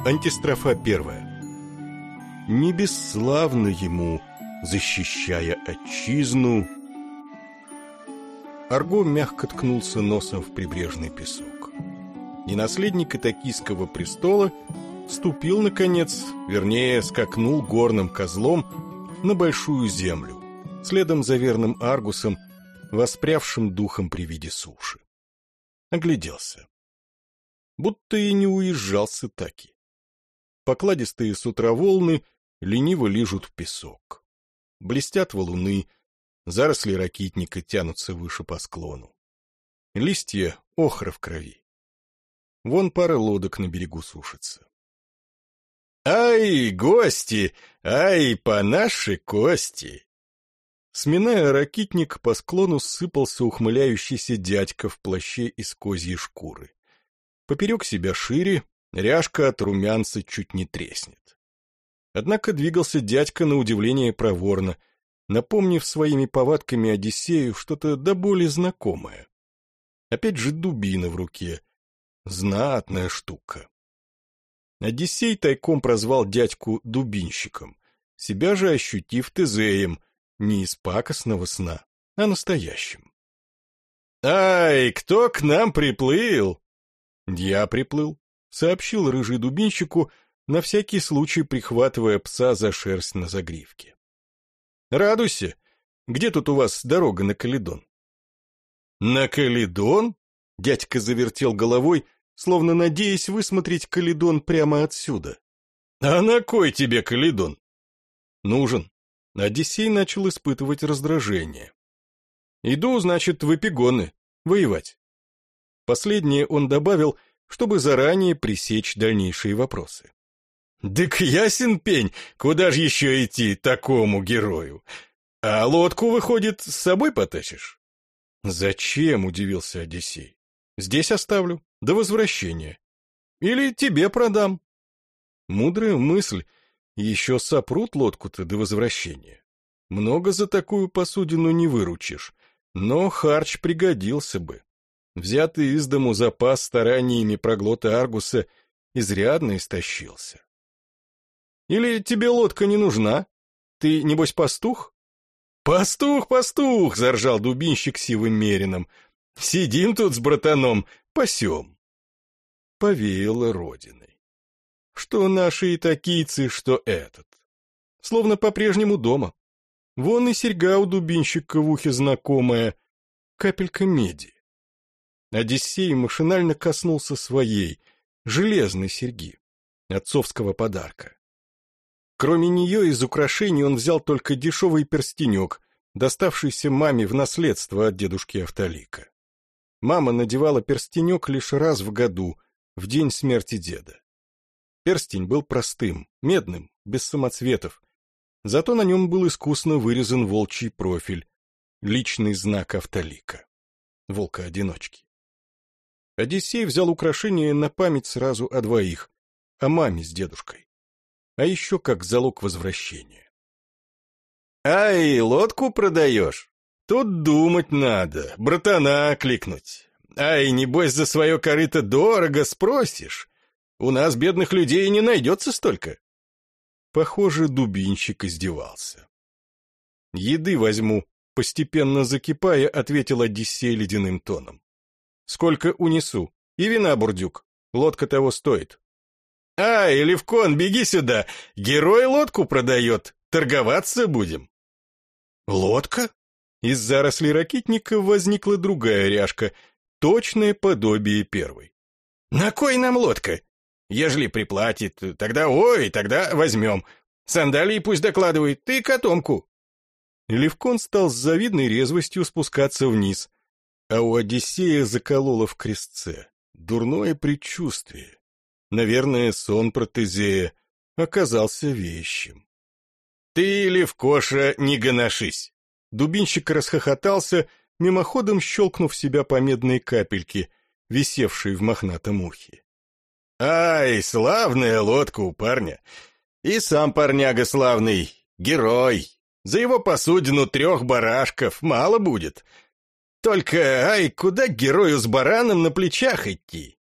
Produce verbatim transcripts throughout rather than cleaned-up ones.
Антистрофа первая. Не бесславно ему, защищая отчизну. Арго мягко ткнулся носом в прибрежный песок. И наследник Итакийского престола ступил, наконец, вернее, скакнул горным козлом на большую землю, следом за верным Аргусом, воспрявшим духом при виде суши. Огляделся. Будто и не уезжал с Итаки. Покладистые с утра волны лениво лижут песок. Блестят валуны, заросли ракитника тянутся выше по склону. Листья охра в крови. Вон пара лодок на берегу сушится. «Ай, гости! Ай, по нашей кости!» Сминая ракитник, по склону сыпался ухмыляющийся дядька в плаще из козьей шкуры. Поперек себя шире, ряжка от румянца чуть не треснет. Однако двигался дядька на удивление проворно, напомнив своими повадками Одиссею что-то до боли знакомое. Опять же дубина в руке. Знатная штука. Одиссей тайком прозвал дядьку дубинщиком, себя же ощутив Тезеем, не из пакостного сна, а настоящим. «Ай, кто к нам приплыл?» «Я приплыл», — сообщил рыжий дубинщику, на всякий случай прихватывая пса за шерсть на загривке. «Радуйся! Где тут у вас дорога на Каледон?» «На Каледон?» — дядька завертел головой, словно надеясь высмотреть Каледон прямо отсюда. «А на кой тебе Каледон?» «Нужен». Одиссей начал испытывать раздражение. «Иду, значит, в Эпигоны, воевать». Последнее он добавил, чтобы заранее пресечь дальнейшие вопросы. «Дык ясен пень, куда же еще идти такому герою? А лодку, выходит, с собой потащишь?» «Зачем?» — удивился Одиссей. «Здесь оставлю, до возвращения. Или тебе продам». Мудрая мысль, еще сопрут лодку-то до возвращения. Много за такую посудину не выручишь, но харч пригодился бы. Взятый из дому запас стараниями проглота Аргуса изрядно истощился. «Или тебе лодка не нужна? Ты, небось, пастух?» «Пастух, пастух!» — заржал дубинщик сивым мерином. «Сидим тут с братаном, пасем». Повеяло родиной. Что наши итакийцы, что этот. Словно по-прежнему дома. Вон и серьга у дубинщика в ухе знакомая, капелька меди. Одиссей машинально коснулся своей, железной серьги, отцовского подарка. Кроме нее из украшений он взял только дешевый перстенек, доставшийся маме в наследство от дедушки Автолика. Мама надевала перстенек лишь раз в году, в день смерти деда. Перстень был простым, медным, без самоцветов, зато на нем был искусно вырезан волчий профиль, личный знак Автолика, волка-одиночки. Одиссей взял украшение на память сразу о двоих, о маме с дедушкой, а еще как залог возвращения. «Ай, лодку продаешь? Тут думать надо, братана кликнуть. Ай, небось, за свое корыто дорого спросишь. У нас, бедных людей, не найдется столько». Похоже, дубинщик издевался. «Еды возьму», — постепенно закипая, ответил Одиссей ледяным тоном. «Сколько унесу? И вина, бурдюк. Лодка того стоит». «Ай, Левкон, беги сюда! Герой лодку продает. Торговаться будем». «Лодка?» Из зарослей ракитника возникла другая ряжка, точное подобие первой. «На кой нам лодка? Ежели приплатит, тогда ой, тогда возьмем. Сандалии пусть докладывает, ты котомку». Левкон стал с завидной резвостью спускаться вниз, а у Одиссея закололо в крестце. Дурное предчувствие. Наверное, сон про Тезея оказался вещим. «Ты, Левкоша, не гоношись!» Дубинщик расхохотался, мимоходом щелкнув себя по медной капельке, висевшей в мохнатом ухе. «Ай, славная лодка у парня! И сам парняга славный, герой! За его посудину трех барашков мало будет. Только, ай, куда герою с бараном на плечах идти?»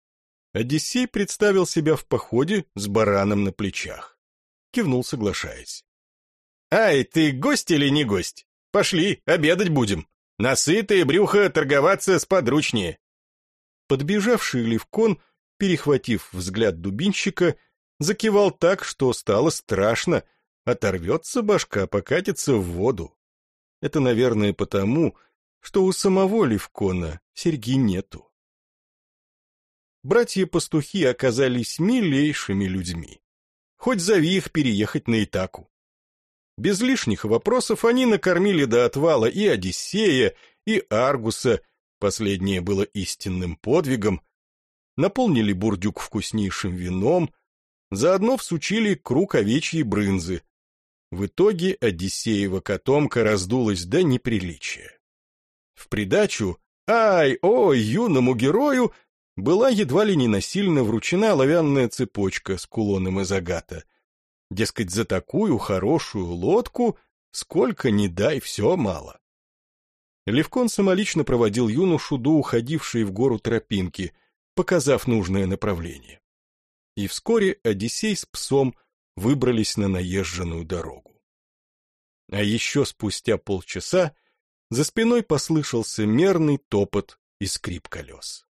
Одиссей представил себя в походе с бараном на плечах. Кивнул, соглашаясь. «Ай, ты гость или не гость? Пошли, обедать будем. На сытое брюхо торговаться сподручнее». Подбежавший Левкон, перехватив взгляд дубинщика, закивал так, что стало страшно. Оторвется башка, покатится в воду. Это, наверное, потому, что у самого Левкона серьги нету. Братья-пастухи оказались милейшими людьми. Хоть зови их переехать на Итаку. Без лишних вопросов они накормили до отвала и Одиссея, и Аргуса, последнее было истинным подвигом, наполнили бурдюк вкуснейшим вином, заодно всучили круг овечьей брынзы. В итоге Одиссеева котомка раздулась до неприличия. В придачу, ай, ой, юному герою была едва ли не насильно вручена оловянная цепочка с кулоном из агата. Дескать, за такую хорошую лодку сколько ни дай, все мало. Левкон самолично проводил юношу до уходившей в гору тропинки, показав нужное направление. И вскоре Одиссей с псом выбрались на наезженную дорогу. А еще спустя полчаса за спиной послышался мерный топот и скрип колес.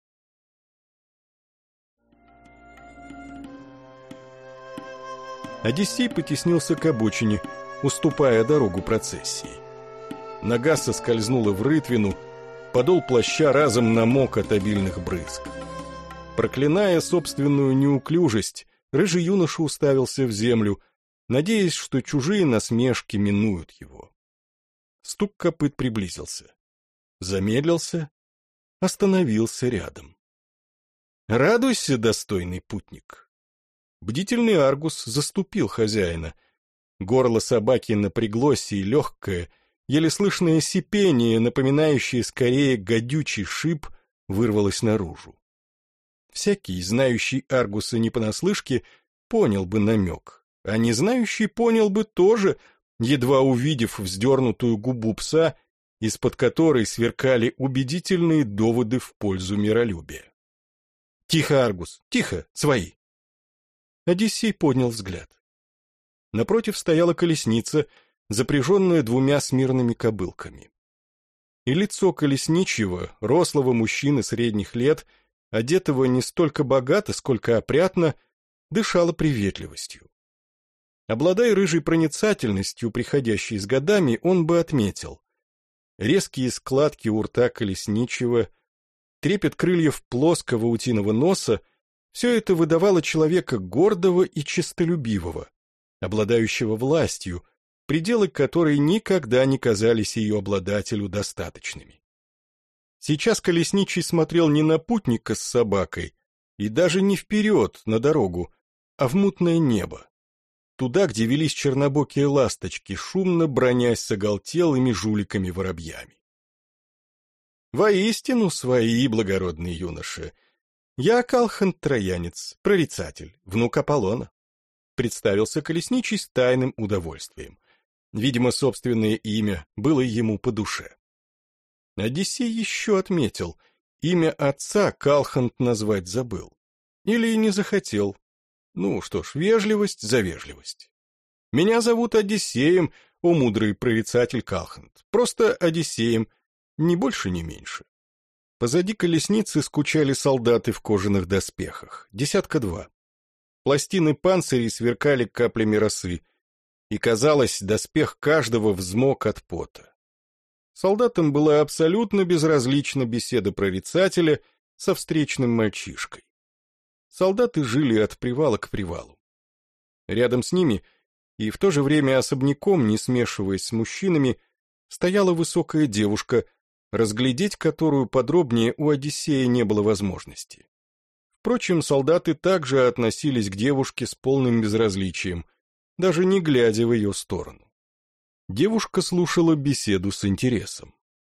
Одиссей потеснился к обочине, уступая дорогу процессии. Нога соскользнула в рытвину, подол плаща разом намок от обильных брызг. Проклиная собственную неуклюжесть, рыжий юноша уставился в землю, надеясь, что чужие насмешки минуют его. Стук копыт приблизился. Замедлился, остановился рядом. «Радуйся, достойный путник!» Бдительный Аргус заступил хозяина. Горло собаки напряглось, и легкое, еле слышное сипение, напоминающее скорее гадючий шип, вырвалось наружу. Всякий, знающий Аргуса не понаслышке, понял бы намек, а не знающий понял бы тоже, едва увидев вздернутую губу пса, из-под которой сверкали убедительные доводы в пользу миролюбия. «Тихо, Аргус, тихо, свои!» Одиссей поднял взгляд. Напротив стояла колесница, запряженная двумя смирными кобылками. И лицо колесничьего, рослого мужчины средних лет, одетого не столько богато, сколько опрятно, дышало приветливостью. Обладая рыжей проницательностью, приходящей с годами, он бы отметил. Резкие складки у рта колесничьего, трепет крыльев плоского утиного носа — все это выдавало человека гордого и честолюбивого, обладающего властью, пределы которой никогда не казались ее обладателю достаточными. Сейчас колесничий смотрел не на путника с собакой, и даже не вперед, на дорогу, а в мутное небо, туда, где велись чернобокие ласточки, шумно бронясь с оголтелыми жуликами-воробьями. «Воистину свои, благородные юноши! Я Калхант Троянец, прорицатель, внук Аполлона», — представился колесничий с тайным удовольствием. Видимо, собственное имя было ему по душе. Одиссей еще отметил, имя отца Калхант назвать забыл. Или не захотел. Ну что ж, вежливость за вежливость. «Меня зовут Одиссеем, о мудрый прорицатель Калхант. Просто Одиссеем, ни больше, ни меньше». Позади колесницы скучали солдаты в кожаных доспехах, десятка два. Пластины панцирей сверкали каплями росы, и, казалось, доспех каждого взмок от пота. Солдатам была абсолютно безразлична беседа прорицателя со встречным мальчишкой. Солдаты жили от привала к привалу. Рядом с ними, и в то же время особняком, не смешиваясь с мужчинами, стояла высокая девушка, разглядеть которую подробнее у Одиссея не было возможности. Впрочем, солдаты также относились к девушке с полным безразличием, даже не глядя в ее сторону. Девушка слушала беседу с интересом.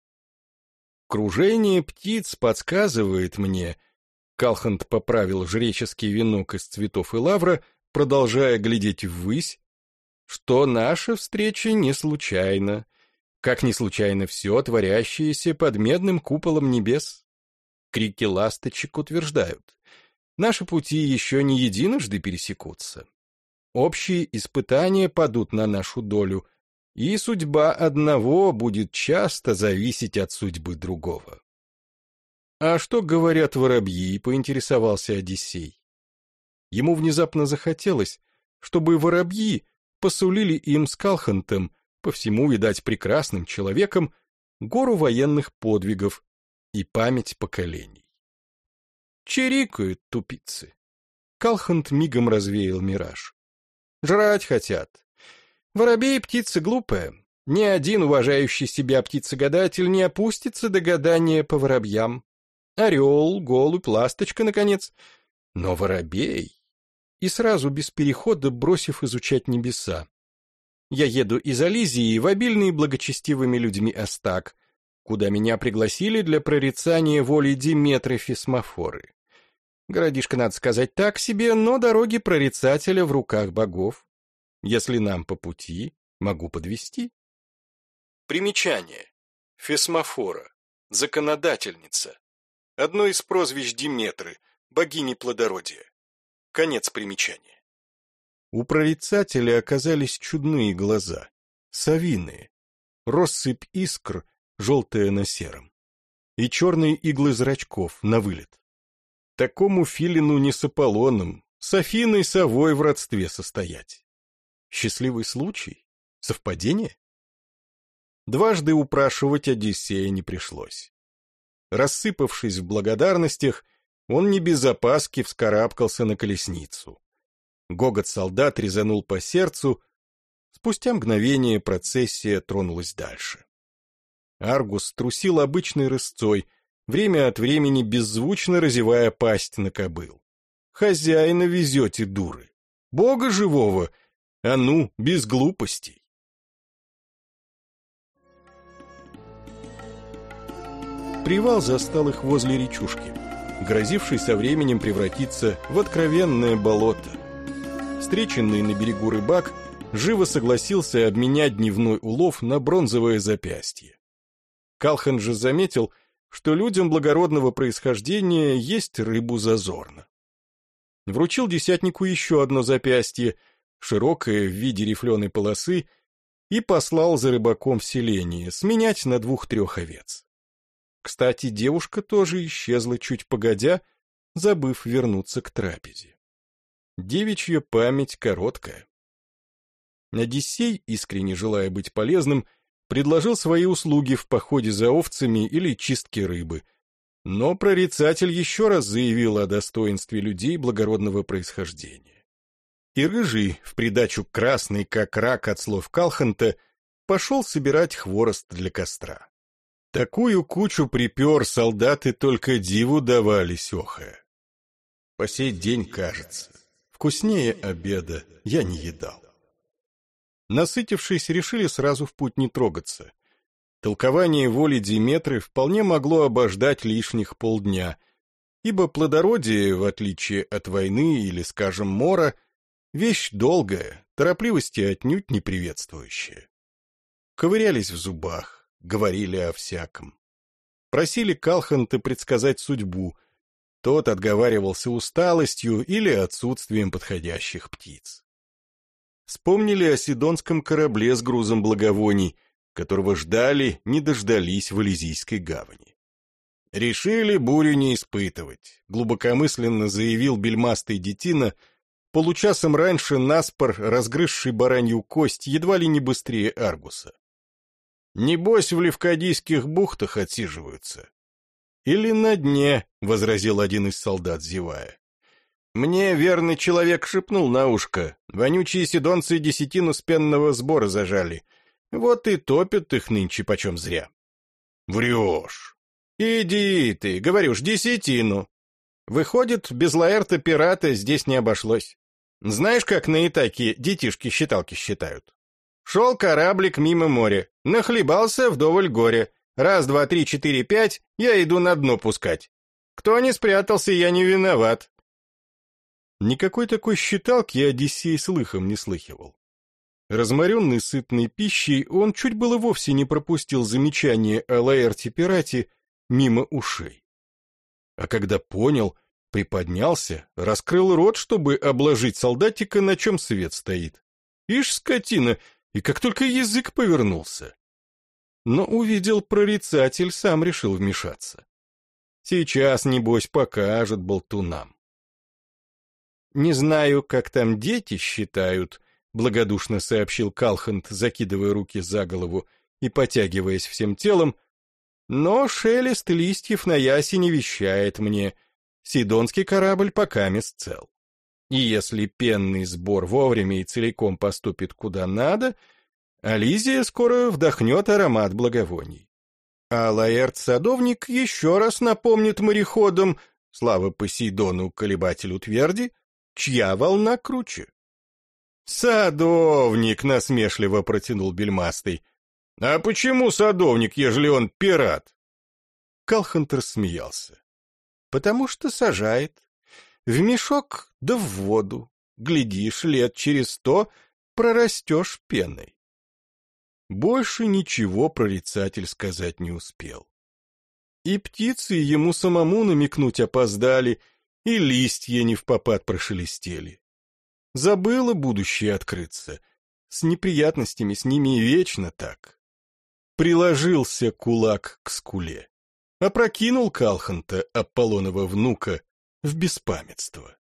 «Кружение птиц подсказывает мне», — Калхант поправил жреческий венок из цветов и лавра, продолжая глядеть ввысь, «что наша встреча не случайна, как не случайно все, творящееся под медным куполом небес. Крики ласточек утверждают. Наши пути еще не единожды пересекутся. Общие испытания падут на нашу долю, и судьба одного будет часто зависеть от судьбы другого. «А что говорят воробьи?» — поинтересовался Одиссей. Ему внезапно захотелось, чтобы воробьи посулили им с Калхантом, по всему, видать, прекрасным человеком, гору военных подвигов и память поколений. Чирикают тупицы. Калхант мигом развеял мираж. Жрать хотят. Воробей — птица глупая. Ни один уважающий себя птицегадатель не опустится до гадания по воробьям. Орел, голубь, ласточка, наконец. Но воробей... И сразу, без перехода, бросив изучать небеса. Я еду из Ализии в обильный благочестивыми людьми Астак, куда меня пригласили для прорицания воли Диметры Фисмофоры. Городишко, надо сказать, так себе, но дороги прорицателя в руках богов. Если нам по пути, могу подвести. Примечание. Фисмофора. Законодательница. Одно из прозвищ Диметры, богини плодородия. Конец примечания. У прорицателя оказались чудные глаза, совиные, россыпь искр, желтая на сером, и черные иглы зрачков на вылет. Такому филину не с Аполлоном, с Афиной совой в родстве состоять. Счастливый случай? Совпадение? Дважды упрашивать Одиссея не пришлось. Рассыпавшись в благодарностях, он не без опаски вскарабкался на колесницу. Гогот солдат резанул по сердцу. Спустя мгновение процессия тронулась дальше. Аргус трусил обычной рысцой, время от времени беззвучно разевая пасть на кобыл. «Хозяина везете, дуры! Бога живого! А ну, без глупостей!» Привал застал их возле речушки, грозивший со временем превратиться в откровенное болото. Встреченный на берегу рыбак живо согласился обменять дневной улов на бронзовое запястье. Калхан же заметил, что людям благородного происхождения есть рыбу зазорно. Вручил десятнику еще одно запястье, широкое в виде рифленой полосы, и послал за рыбаком в селение сменять на двух-трех овец. Кстати, девушка тоже исчезла чуть погодя, забыв вернуться к трапезе. Девичья память короткая. Одиссей, искренне желая быть полезным, предложил свои услуги в походе за овцами или чистке рыбы, но прорицатель еще раз заявил о достоинстве людей благородного происхождения. И рыжий, в придачу красный, как рак от слов Калханта, пошел собирать хворост для костра. Такую кучу припер, солдаты только диву давались, охая. По сей день, кажется, вкуснее обеда я не едал. Насытившись, решили сразу в путь не трогаться. Толкование воли Диметры вполне могло обождать лишних полдня, ибо плодородие, в отличие от войны или, скажем, мора, вещь долгая, торопливости отнюдь не приветствующая. Ковырялись в зубах, говорили о всяком. Просили Калханта предсказать судьбу. Тот отговаривался усталостью или отсутствием подходящих птиц. Вспомнили о сидонском корабле с грузом благовоний, которого ждали, не дождались в Элизийской гавани. Решили бурю не испытывать, глубокомысленно заявил бельмастый детина, получасом раньше наспор разгрызший баранью кость едва ли не быстрее Аргуса. Небось, в Левкадийских бухтах отсиживаются. Или на дне, — возразил один из солдат, зевая. Мне верный человек шепнул на ушко, вонючие сидонцы десятину с пенного сбора зажали. Вот и топят их нынче почем зря. Врешь. Иди ты, говорю ж, десятину. Выходит, без Лаэрта-пирата здесь не обошлось. Знаешь, как на Итаке детишки-считалки считают? Шел кораблик мимо моря, нахлебался вдоволь горя. Раз, два, три, четыре, пять, я иду на дно пускать. Кто не спрятался, я не виноват. Никакой такой считалки Одиссей слыхом не слыхивал. Разморенный сытной пищей, он чуть было вовсе не пропустил замечание о Лаэрте-пирате мимо ушей. А когда понял, Приподнялся, раскрыл рот, чтобы обложить солдатика, на чем свет стоит. Ишь, скотина, и как только язык повернулся. Но увидел прорицатель, сам решил вмешаться. Сейчас, небось, покажет болтунам. «Не знаю, как там дети считают», — благодушно сообщил Калхант, закидывая руки за голову и потягиваясь всем телом, «но шелест листьев на ясене вещает мне, сидонский корабль покамест цел. И если пенный сбор вовремя и целиком поступит куда надо, Ализия скоро вдохнет аромат благовоний. А Лаэрт-садовник еще раз напомнит мореходам, слава Посейдону, колебателю тверди, чья волна круче». «Садовник!» — насмешливо протянул Бельмастый. «А почему садовник, ежели он пират?» Калхант рассмеялся. «Потому что сажает. В мешок да в воду. Глядишь, лет через сто прорастешь пеной». Больше ничего прорицатель сказать не успел. И птицы ему самому намекнуть опоздали, и листья невпопад прошелестели. Забыло будущее открыться. С неприятностями с ними и вечно так. Приложился кулак к скуле. Опрокинул Калханта, Аполлонова внука, в беспамятство.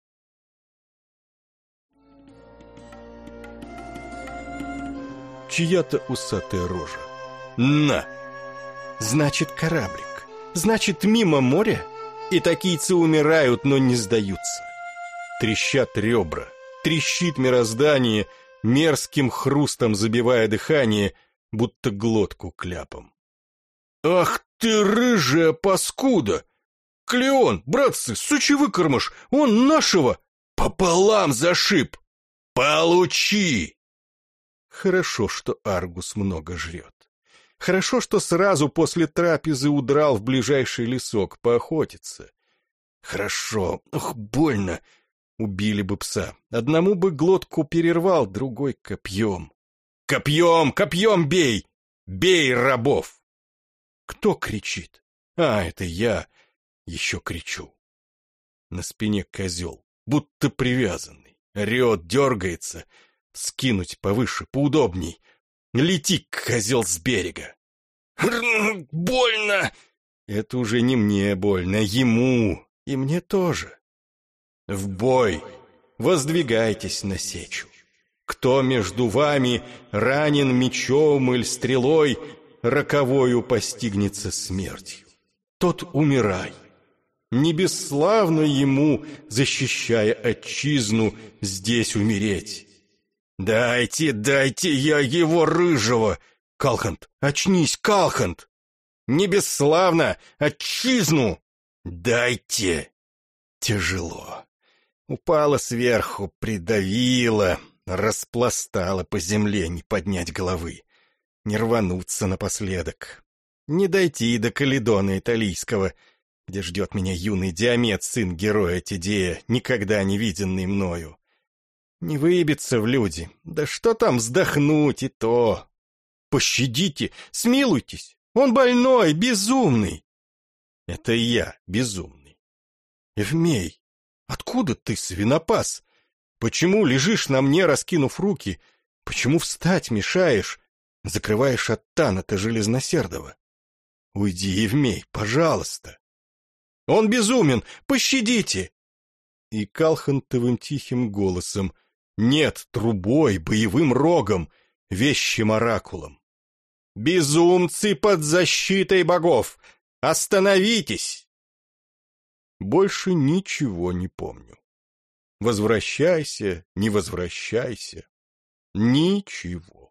Чья-то усатая рожа. «На!» «Значит, кораблик. Значит, мимо моря? И такийцы умирают, но не сдаются». Трещат ребра, трещит мироздание, мерзким хрустом забивая дыхание, будто глотку кляпом. «Ах ты, рыжая паскуда! Клеон, братцы, сучий выкормыш, он нашего! Пополам зашиб! Получи!» Хорошо, что Аргус много жрет. Хорошо, что сразу после трапезы удрал в ближайший лесок поохотиться. Хорошо, ох, больно. Убили бы пса. Одному бы глотку перервал, другой копьем. Копьем, копьем бей! Бей рабов! Кто кричит? А, это я еще кричу. На спине козел, будто привязанный. Орет, дергается. Скинуть повыше, поудобней. Лети, козел, с берега. Больно! Это уже не мне больно, ему. И мне тоже. В бой! Воздвигайтесь на сечу. Кто между вами ранен мечом или стрелой, роковою постигнется смертью. Тот умирай. Не бесславно ему, защищая отчизну, здесь умереть. «Дайте, дайте я его рыжего! Калхант, очнись, Калхант! Не бесславно, отчизну! Дайте!» Тяжело. Упала сверху, придавила, распластала по земле, не поднять головы, не рвануться напоследок, не дойти до Каледона Италийского, где ждет меня юный Диамет, сын героя Тидея, никогда не виденный мною. Не выбиться в люди, да что там вздохнуть и то. Пощадите, смилуйтесь, он больной, безумный. Это я безумный. Евмей, откуда ты, свинопас? Почему лежишь на мне, раскинув руки? Почему встать мешаешь? Закрываешь от Таната Железносердова? Уйди, Евмей, пожалуйста. Он безумен, пощадите. И Калхантовым тихим голосом: нет, трубой, боевым рогом, вещим оракулом. Безумцы под защитой богов! Остановитесь! Больше ничего не помню. Возвращайся, не возвращайся. Ничего.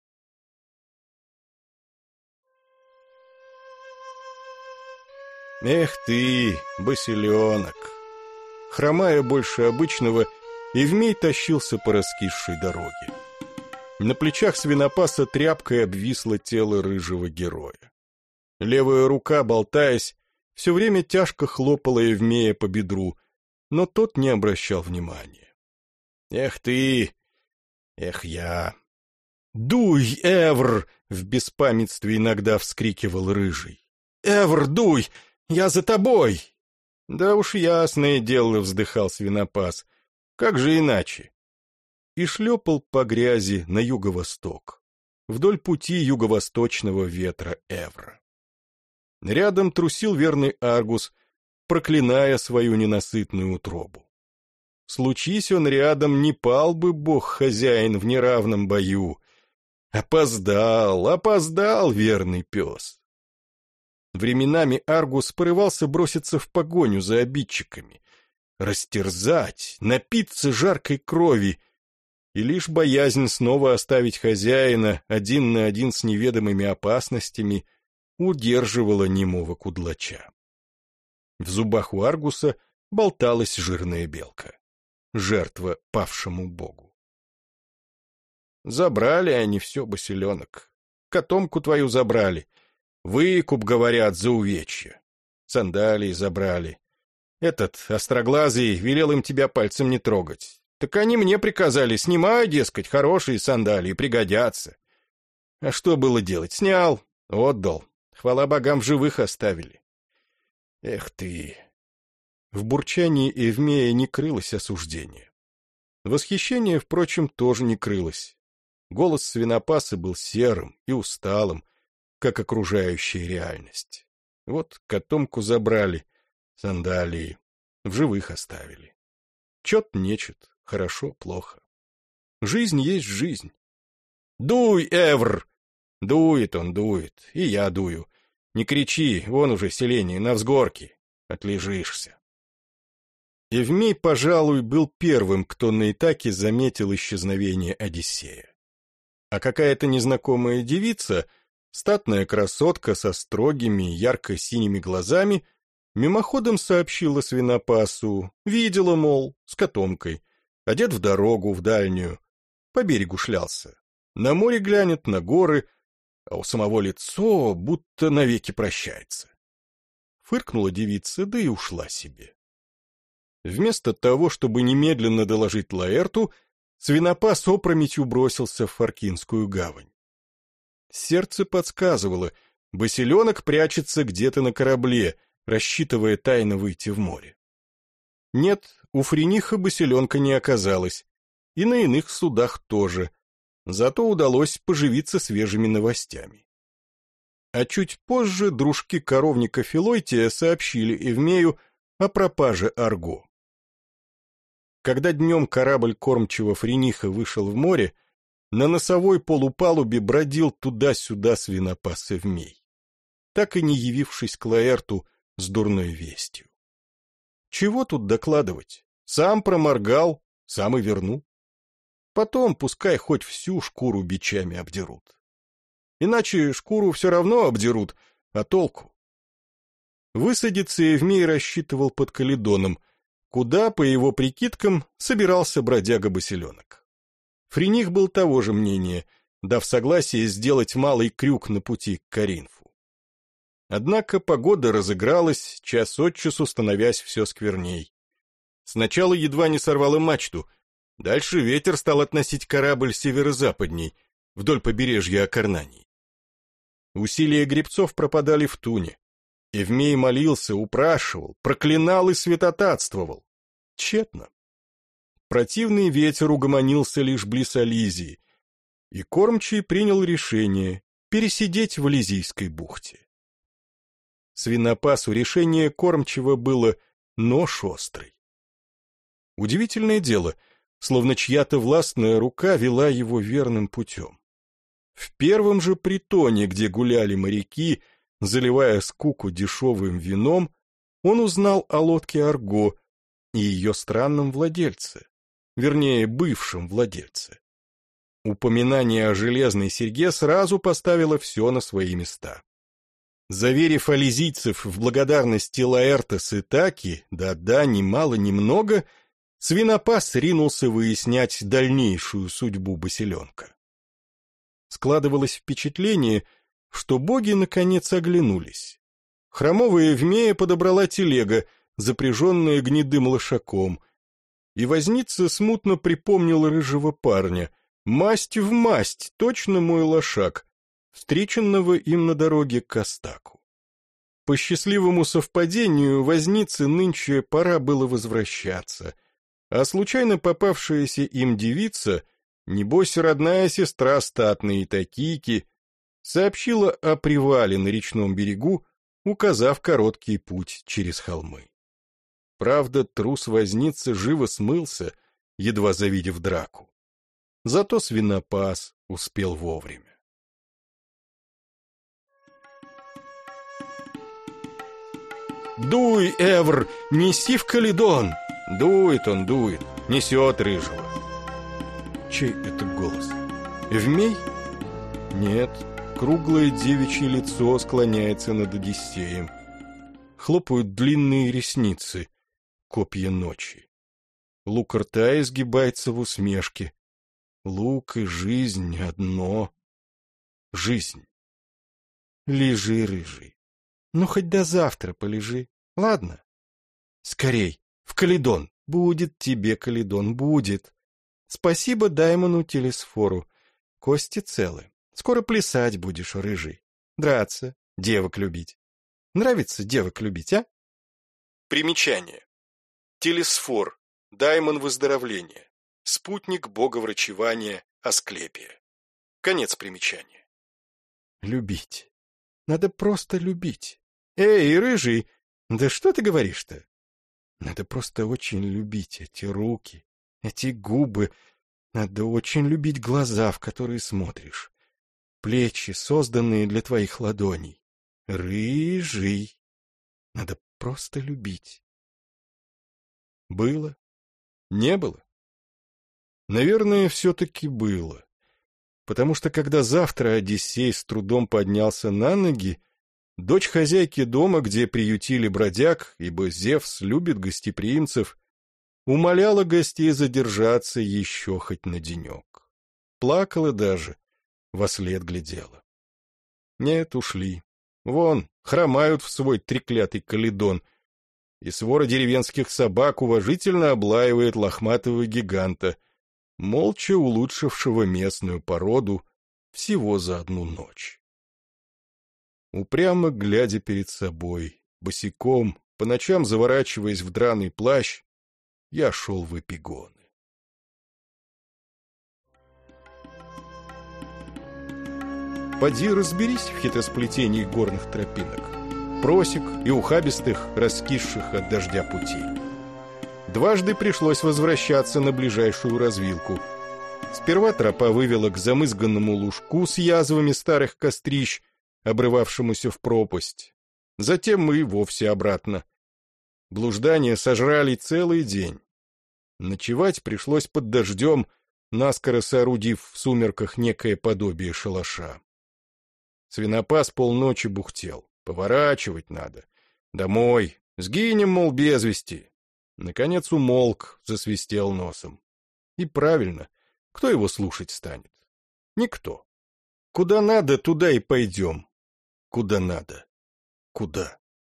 Эх ты, босиленок! Хромая больше обычного, Евмей тащился по раскисшей дороге. На плечах свинопаса тряпкой обвисло тело рыжего героя. Левая рука, болтаясь, все время тяжко хлопала Евмея по бедру, но тот не обращал внимания. «Эх ты! Эх я!» «Дуй, Эвр!» — в беспамятстве иногда вскрикивал рыжий. «Эвр, дуй! Я за тобой!» Да уж ясное дело, вздыхал свинопас. Как же иначе? И шлепал по грязи на юго-восток, вдоль пути юго-восточного ветра Эвра. Рядом трусил верный Аргус, проклиная свою ненасытную утробу. Случись он рядом, не пал бы бог-хозяин в неравном бою. Опоздал, опоздал верный пес. Временами Аргус порывался броситься в погоню за обидчиками, растерзать, напиться жаркой крови, и лишь боязнь снова оставить хозяина один на один с неведомыми опасностями удерживала немого кудлача. В зубах у Аргуса болталась жирная белка, жертва павшему богу. Забрали они все, басиленок, котомку твою забрали, выкуп, говорят, за увечья, сандалии забрали. Этот, остроглазый, велел им тебя пальцем не трогать. Так они мне приказали: снимай, дескать, хорошие сандалии, пригодятся. А что было делать? Снял, отдал. Хвала богам, живых оставили. Эх ты! В бурчании Эвмея не крылось осуждение. Восхищение, впрочем, тоже не крылось. Голос свинопаса был серым и усталым, как окружающая реальность. Вот котомку забрали, сандалии, в живых оставили. Чет-нечет. Хорошо, плохо. Жизнь есть жизнь. Дуй, Эвр! Дует он, дует, и я дую. Не кричи, вон уже селение на взгорке. Отлежишься. Эвмей, пожалуй, был первым, кто на Итаке заметил исчезновение Одиссея. А какая-то незнакомая девица, статная красотка со строгими, ярко-синими глазами, мимоходом сообщила свинопасу, видела, мол, с котомкой, одет в дорогу, в дальнюю, по берегу шлялся. На море глянет, на горы, а у самого лицо будто навеки прощается. Фыркнула девица, да и ушла себе. Вместо того, чтобы немедленно доложить Лаэрту, свинопас опрометью бросился в Фаркинскую гавань. Сердце подсказывало, басиленок прячется где-то на корабле, рассчитывая тайно выйти в море. Нет, у Френиха басиленка не оказалось, и на иных судах тоже, зато удалось поживиться свежими новостями. А чуть позже дружки коровника Филойтия сообщили Эвмею о пропаже Арго. Когда днем корабль кормчего Френиха вышел в море, на носовой полупалубе бродил туда-сюда свинопас Эвмей, так и не явившись к Лаэрту с дурной вестью. Чего тут докладывать? Сам проморгал, сам и верну. Потом пускай хоть всю шкуру бичами обдерут. Иначе шкуру все равно обдерут, а толку? Высадиться Эвмей рассчитывал под Каледоном, куда, по его прикидкам, собирался бродяга-басиленок. Френих был того же мнения, дав согласие сделать малый крюк на пути к Коринфу. Однако погода разыгралась, час от часу становясь все скверней. Сначала едва не сорвало мачту, дальше ветер стал относить корабль северо-западней, вдоль побережья Акарнании. Усилия гребцов пропадали в туне. Эвмей молился, упрашивал, проклинал и святотатствовал. Тщетно. Противный ветер угомонился лишь близ Ализии, и кормчий принял решение пересидеть в Ализийской бухте. Свинопасу решение кормчего было нож острый. Удивительное дело, словно чья-то властная рука вела его верным путем. В первом же притоне, где гуляли моряки, заливая скуку дешевым вином, он узнал о лодке Арго и ее странном владельце, вернее, бывшем владельце. Упоминание о железной серьге сразу поставило все на свои места. Заверив ализийцев в благодарности Лаэрта с Итаки, да-да, ни мало ни много, свинопас ринулся выяснять дальнейшую судьбу басиленка. Складывалось впечатление, что боги наконец оглянулись. Хромовая Эвмея подобрала телега, запряженная гнедым лошаком, и возница смутно припомнил рыжего парня, масть в масть, точно мой лошак, встреченного им на дороге к Астаку. По счастливому совпадению вознице нынче пора было возвращаться, а случайно попавшаяся им девица, небось родная сестра статной Итакийки, сообщила о привале на речном берегу, указав короткий путь через холмы. Правда, трус возницы живо смылся, едва завидев драку. Зато свинопас успел вовремя. «Дуй, Эвр, неси в Каледон!» Дует он, дует, несет рыжего. Чей это голос? Эвмей? Нет, круглое девичье лицо склоняется над Одиссеем. Хлопают длинные ресницы, копья ночи. Лук рта изгибается в усмешке. Лук и жизнь одно. Жизнь. Лежи, рыжий. Ну, хоть до завтра полежи, ладно? Скорей, в Каледон. Будет тебе Каледон, будет. Спасибо Даймону Телесфору. Кости целы. Скоро плясать будешь, рыжий. Драться, девок любить. Нравится девок любить, а? Примечание. Телесфор. Даймон выздоровления. Спутник бога врачевания Асклепия. Конец примечания. Любить. Надо просто любить. Эй, рыжий, да что ты говоришь-то? Надо просто очень любить эти руки, эти губы. Надо очень любить глаза, в которые смотришь. Плечи, созданные для твоих ладоней. Рыжий. Надо просто любить. Было? Не было? Наверное, все-таки было. Потому что когда завтра Одиссей с трудом поднялся на ноги, дочь хозяйки дома, где приютили бродяг, ибо Зевс любит гостеприимцев, умоляла гостей задержаться еще хоть на денек. Плакала даже, вослед глядела. Нет, ушли. Вон, хромают в свой треклятый Каледон, и свора деревенских собак уважительно облаивает лохматого гиганта, молча улучшившего местную породу всего за одну ночь. Упрямо глядя перед собой, босиком, по ночам заворачиваясь в драный плащ, я шел в Эпигоны. Поди разберись в хитросплетении горных тропинок, просек и ухабистых, раскисших от дождя путей. Дважды пришлось возвращаться на ближайшую развилку. Сперва тропа вывела к замызганному лужку с язвами старых кострищ, обрывавшемуся в пропасть. Затем мы и вовсе обратно. Блуждания сожрали целый день. Ночевать пришлось под дождем, наскоро соорудив в сумерках некое подобие шалаша. Свинопас полночи бухтел. Поворачивать надо. Домой. Сгинем, мол, без вести. Наконец умолк, засвистел носом. И правильно. Кто его слушать станет? Никто. Куда надо, туда и пойдем. Куда надо. Куда?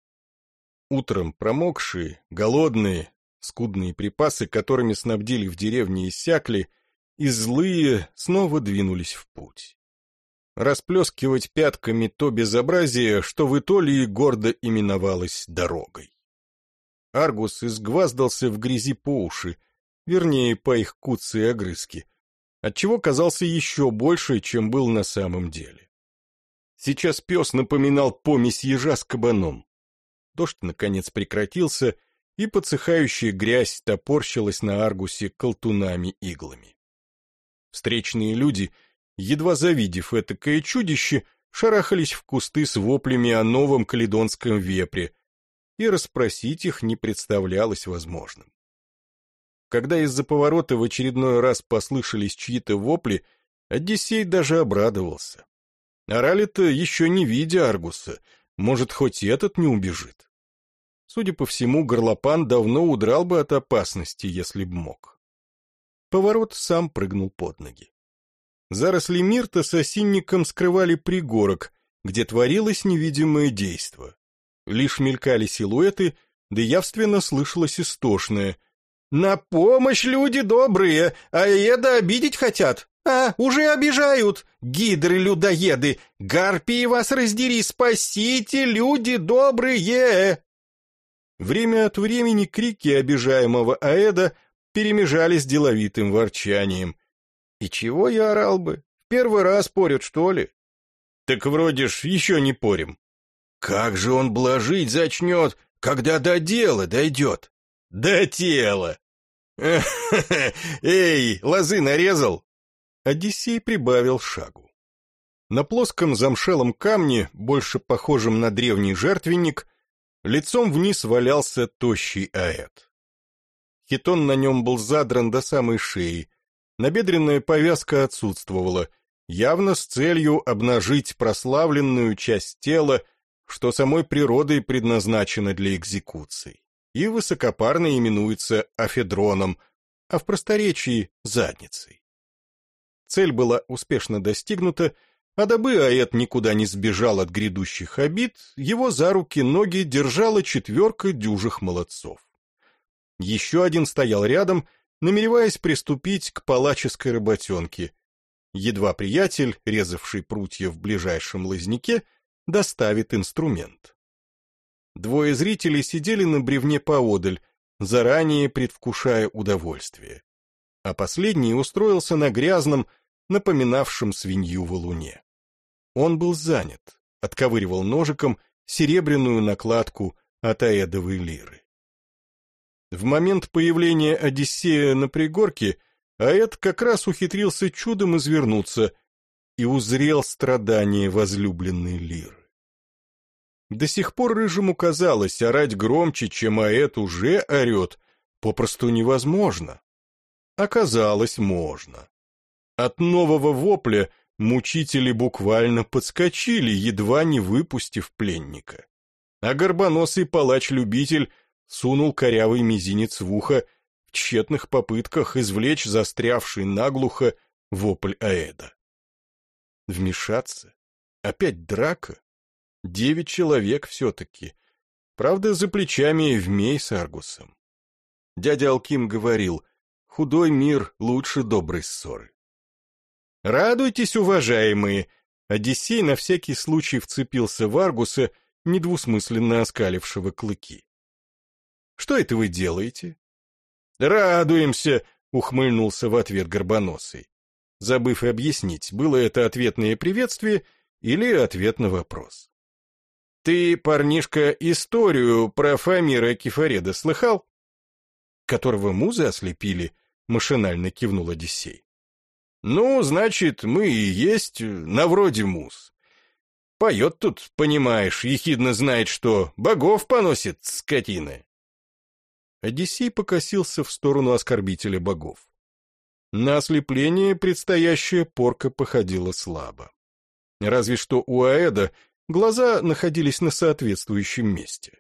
Утром промокшие, голодные, скудные припасы, которыми снабдили в деревне, иссякли, и злые снова двинулись в путь. Расплескивать пятками то безобразие, что в Итолии гордо именовалось дорогой. Аргус изгваздался в грязи по уши, вернее, по их куцы и огрызки, отчего казался еще больше, чем был на самом деле. Сейчас пес напоминал помесь ежа с кабаном. Дождь, наконец, прекратился, и подсыхающая грязь топорщилась на Аргусе колтунами-иглами. Встречные люди, едва завидев этакое чудище, шарахались в кусты с воплями о новом каледонском вепре, и расспросить их не представлялось возможным. Когда из-за поворота в очередной раз послышались чьи-то вопли, Одиссей даже обрадовался. Орали-то, еще не видя Аргуса, может, хоть этот не убежит. Судя по всему, горлопан давно удрал бы от опасности, если б мог. Поворот сам прыгнул под ноги. Заросли мирта с осинником скрывали пригорок, где творилось невидимое действо. Лишь мелькали силуэты, да явственно слышалось истошное: «На помощь, люди добрые! А еда обидеть хотят! «А, уже обижают! Гидры-людоеды! Гарпии вас раздери! Спасите, люди добрые!» Время от времени крики обижаемого Аэда перемежались деловитым ворчанием. «И чего я орал бы? Первый раз порют, что ли?» «Так вроде ж еще не порем». «Как же он блажить зачнет, когда до дела дойдет?» «До тела!» «Эй, лозы нарезал?» Одиссей прибавил шагу. На плоском замшелом камне, больше похожем на древний жертвенник, лицом вниз валялся тощий Аэд. Хитон на нем был задран до самой шеи, набедренная повязка отсутствовала, явно с целью обнажить прославленную часть тела, что самой природой предназначено для экзекуций, и высокопарно именуется афедроном, а в просторечии — задницей. Цель была успешно достигнута, а дабы Аэд никуда не сбежал от грядущих обид, его за руки-ноги держала четверка дюжих молодцов. Еще один стоял рядом, намереваясь приступить к палаческой работенке. Едва приятель, резавший прутья в ближайшем лозняке, доставит инструмент. Двое зрителей сидели на бревне поодаль, заранее предвкушая удовольствие. А последний устроился на грязном, напоминавшем свинью валуне. Он был занят, отковыривал ножиком серебряную накладку от аэдовой лиры. В момент появления Одиссея на пригорке Аэд как раз ухитрился чудом извернуться и узрел страдания возлюбленной лиры. До сих пор Рыжему казалось, орать громче, чем Аэд уже орет, попросту невозможно. Оказалось, можно. От нового вопля мучители буквально подскочили, едва не выпустив пленника. А горбоносый палач-любитель сунул корявый мизинец в ухо в тщетных попытках извлечь застрявший наглухо вопль Аэда. Вмешаться? Опять драка? Девять человек все-таки. Правда, за плечами Эвмей с Аргусом. Дядя Алким говорил, худой мир лучше доброй ссоры. «Радуйтесь, уважаемые!» Одиссей на всякий случай вцепился в Аргуса, недвусмысленно оскалившего клыки. «Что это вы делаете?» «Радуемся!» — ухмыльнулся в ответ горбоносый. Забыв объяснить, было это ответное приветствие или ответ на вопрос. «Ты, парнишка, историю про Фомира Кефареда слыхал?» «Которого музы ослепили?» — машинально кивнул Одиссей. «Ну, значит, мы и есть на вроде муз. Поет тут, понимаешь, ехидно знает, что богов поносит, скотина». Одиссей покосился в сторону оскорбителя богов. На ослепление предстоящая порка походила слабо. Разве что у Аэда глаза находились на соответствующем месте.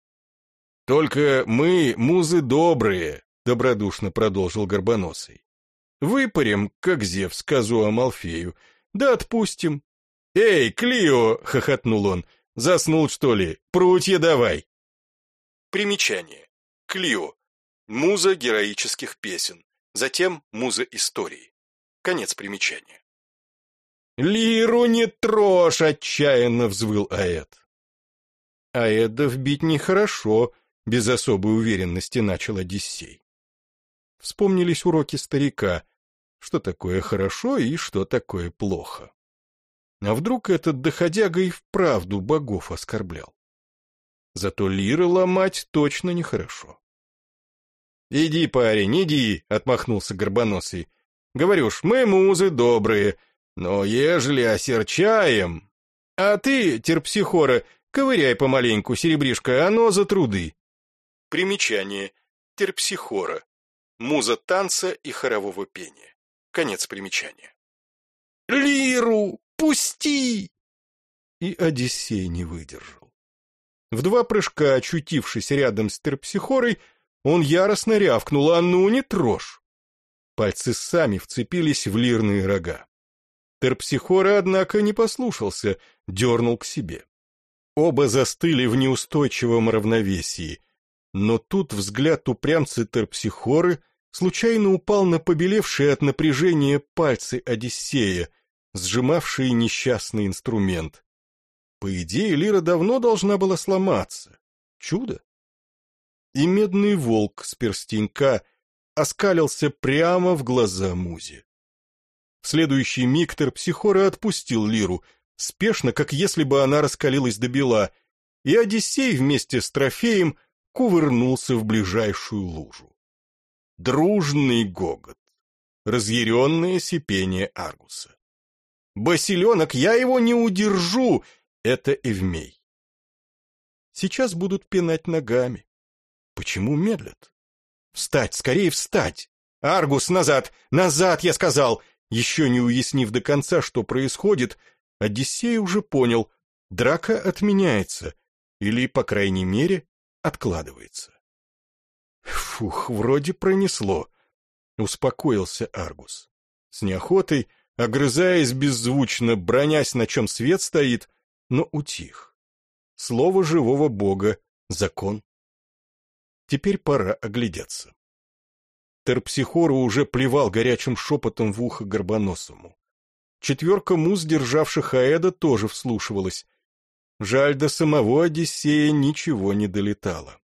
«Только мы, музы добрые», — добродушно продолжил горбоносый. «Выпарим, как Зевс, козу Амалфею, да отпустим». «Эй, Клио!» — хохотнул он. «Заснул, что ли? Прутья давай!» Примечание. Клио. Муза героических песен. Затем муза истории. Конец примечания. «Лиру не трожь!» — отчаянно взвыл Аэд. «Аэда вбить нехорошо», — без особой уверенности начал Одиссей. Вспомнились уроки старика, что такое хорошо и что такое плохо. А вдруг этот доходяга и вправду богов оскорблял? Зато лиры ломать точно нехорошо. «Иди, парень, иди», — отмахнулся горбоносый. «Говорю ж, мы музы добрые, но ежели осерчаем... А ты, терпсихора, ковыряй помаленьку, серебришко, оно за труды». Примечание. Терпсихора. Муза танца и хорового пения. Конец примечания. «Лиру! Пусти!» И Одиссей не выдержал. В два прыжка, очутившись рядом с терпсихорой, он яростно рявкнул: «А ну, не трожь!» Пальцы сами вцепились в лирные рога. Терпсихора, однако, не послушался, дернул к себе. Оба застыли в неустойчивом равновесии, но тут взгляд упрямца терпсихоры случайно упал на побелевшие от напряжения пальцы Одиссея, сжимавшие несчастный инструмент. По идее, лира давно должна была сломаться. Чудо! И медный волк с перстенька оскалился прямо в глаза Музе. В следующий миг Терпсихора отпустил лиру, спешно, как если бы она раскалилась до бела, и Одиссей вместе с трофеем кувырнулся в ближайшую лужу. Дружный гогот, разъяренное сипение Аргуса. «Басиленок, я его не удержу!» — это Эвмей. Сейчас будут пинать ногами. Почему медлят? Встать, скорее встать! Аргус, назад! Назад, я сказал! Еще не уяснив до конца, что происходит, Одиссей уже понял, драка отменяется, или, по крайней мере, откладывается. Фух, вроде пронесло. Успокоился Аргус. С неохотой, огрызаясь беззвучно, бронясь, на чем свет стоит, но утих. Слово живого бога — закон. Теперь пора оглядеться. Терпсихора уже плевал горячим шепотом в ухо Горбоносому. Четверка муз, державших Аэда, тоже вслушивалась. Жаль, до самого Одиссея ничего не долетало.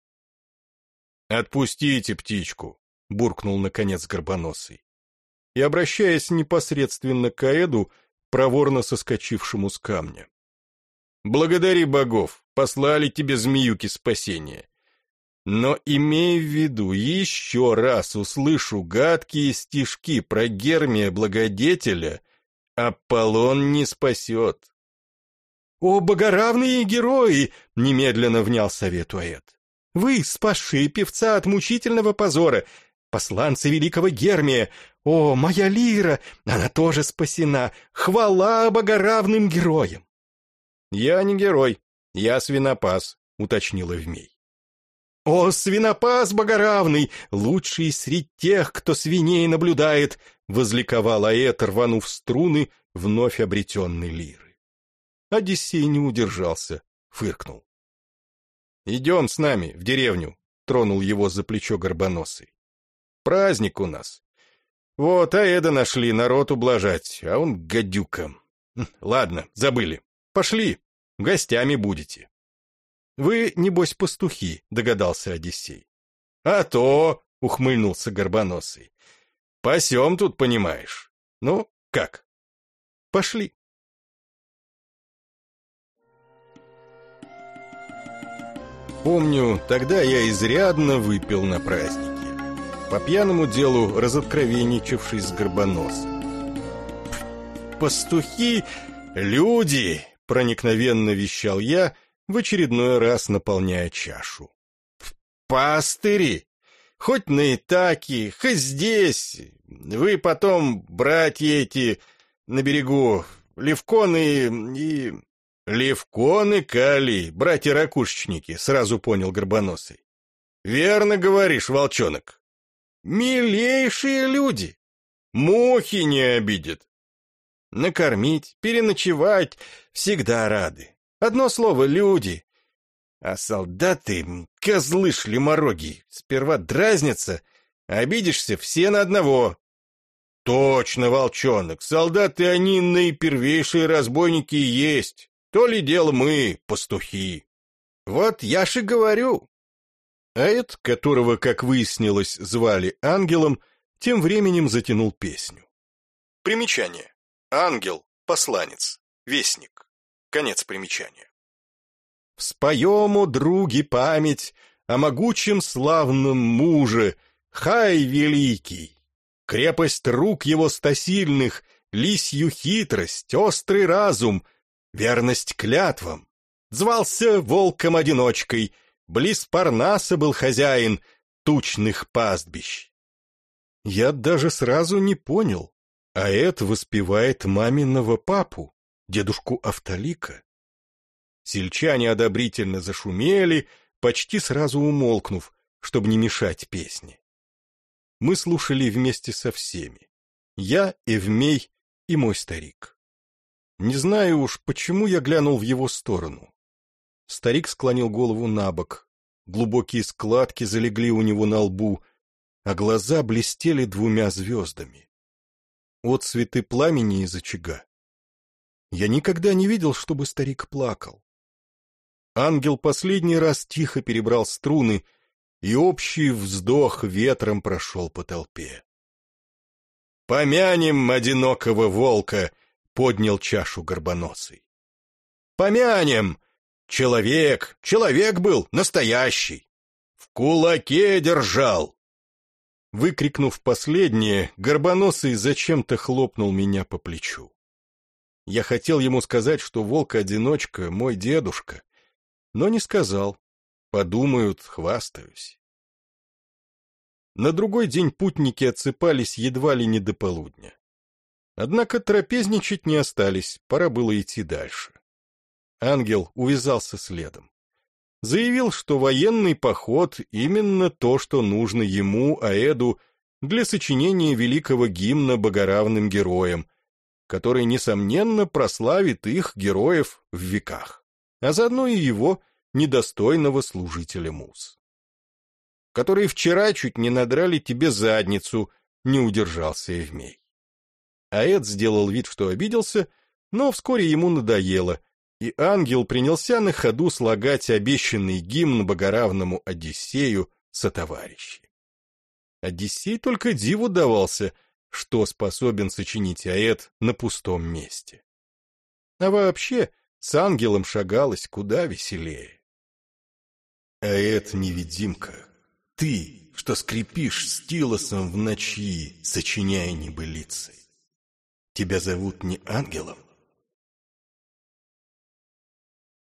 «Отпустите птичку», — буркнул наконец Горбоносый. И, обращаясь непосредственно к Аэду, проворно соскочившему с камня. «Благодари богов, послали тебе змеюки спасения. Но имей в виду, еще раз услышу гадкие стишки про Гермия Благодетеля, Аполлон не спасет». «О, богоравные герои!» — немедленно внял совету Аэд. «Вы, спасшие певца от мучительного позора, посланцы великого Гермия! О, моя лира! Она тоже спасена! Хвала богоравным героям!» «Я не герой, я свинопас», — уточнил Эвмей. «О, свинопас богоравный! Лучший среди тех, кто свиней наблюдает!» — возликовал Аэд, рванув струны вновь обретенной лиры. Одиссей не удержался, фыркнул. «Идем с нами в деревню», — тронул его за плечо Горбоносый. «Праздник у нас. Вот Аэда нашли народ ублажать, а он гадюка. Ладно, забыли. Пошли, гостями будете». «Вы, небось, пастухи», — догадался Одиссей. «А то», — ухмыльнулся Горбоносый. «Пасем тут, понимаешь. Ну, как?» «Пошли». Помню, тогда я изрядно выпил на празднике, по пьяному делу разоткровенничавшись с Горбоносом. «Пастухи — люди!» — проникновенно вещал я, в очередной раз наполняя чашу. «Пастыри! Хоть на Итаке, хоть здесь! Вы потом, братья эти, на берегу, Левконы и...» «Левконы, Калий, братья-ракушечники», — сразу понял Горбоносый. «Верно говоришь, волчонок. Милейшие люди! Мухи не обидят. Накормить, переночевать всегда рады. Одно слово — люди. А солдаты, козлы шлемороги, сперва дразнятся, а обидишься все на одного». «Точно, волчонок, солдаты они наипервейшие разбойники и есть. То ли дело мы, пастухи». «Вот я ж и говорю». Аэд, которого, как выяснилось, звали Ангелом, тем временем затянул песню. Примечание. Ангел, посланец, вестник. Конец примечания. «Вспоем, о други, память о могучем славном муже, Хай великий! Крепость рук его стосильных, лисью хитрость, острый разум, верность клятвам. Звался волком-одиночкой, близ Парнаса был хозяин тучных пастбищ». Я даже сразу не понял. Аэд воспевает маминого папу, дедушку Автолика. Сельчане одобрительно зашумели, почти сразу умолкнув, чтобы не мешать песне. Мы слушали вместе со всеми. Я, Эвмей и мой старик. Не знаю уж, почему я глянул в его сторону. Старик склонил голову набок. Глубокие складки залегли у него на лбу. а глаза блестели двумя звездами. Отцветы пламени из очага. Я никогда не видел, чтобы старик плакал. Ангел последний раз тихо перебрал струны, и общий вздох ветром прошел по толпе. «Помянем одинокого волка!» — поднял чашу горбоносый. «Помянем! Человек, человек был настоящий! В кулаке держал!» Выкрикнув последнее, горбоносый зачем-то хлопнул меня по плечу. Я хотел ему сказать, что волк-одиночка мой дедушка, но не сказал. Подумают, хвастаюсь. На другой день путники отсыпались едва ли не до полудня. Однако трапезничать не остались, пора было идти дальше. Ангел увязался следом. Заявил, что военный поход — именно то, что нужно ему, Аэду, для сочинения великого гимна богоравным героям, который, несомненно, прославит их, героев, в веках, а заодно и его, недостойного служителя муз. «Которые вчера чуть не надрали тебе задницу», — не удержался Евмей. Аэд сделал вид, что обиделся, но вскоре ему надоело, и ангел принялся на ходу слагать обещанный гимн богоравному Одиссею сотоварищи. Одиссей только диву давался, что способен сочинить Аэд на пустом месте. А вообще, с ангелом шагалось куда веселее. Аэд-невидимка, ты, что скрипишь стилосом в ночи, сочиняя небылицы. Тебя зовут не ангелом,